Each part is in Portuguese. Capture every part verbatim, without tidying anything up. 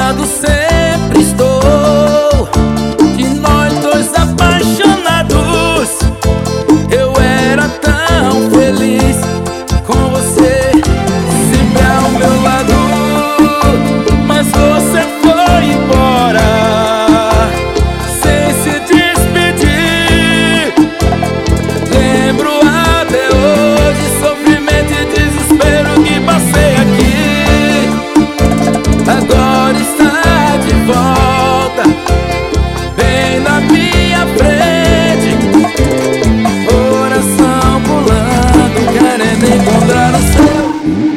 lado sempre estou. De nós dois apaixonados, eu era tão feliz com você, sempre ao meu lado. Mas você foi embora sem se despedir. Lembro até hoje sofrimento e desespero que passei aqui. Agora está de volta, bem na minha frente, coração pulando, querendo encontrar o seu.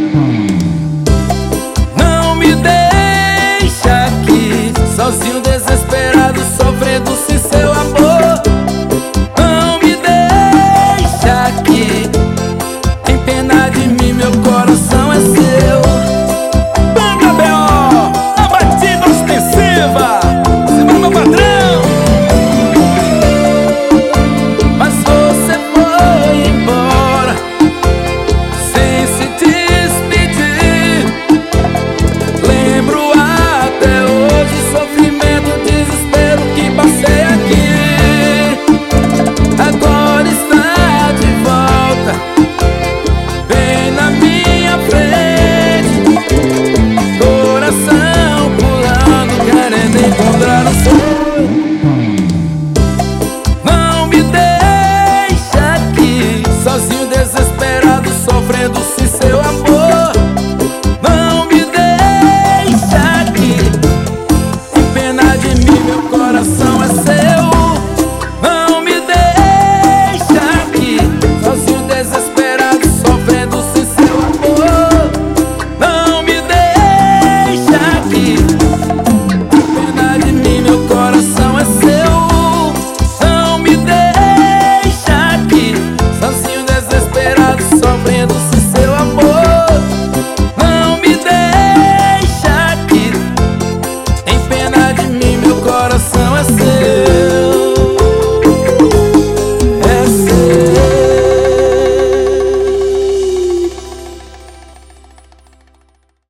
Não me deixa aqui, sozinho, desesperado, sofrendo sem seu amor. Não me deixa aqui, tem pena de mim, meu coração é seu.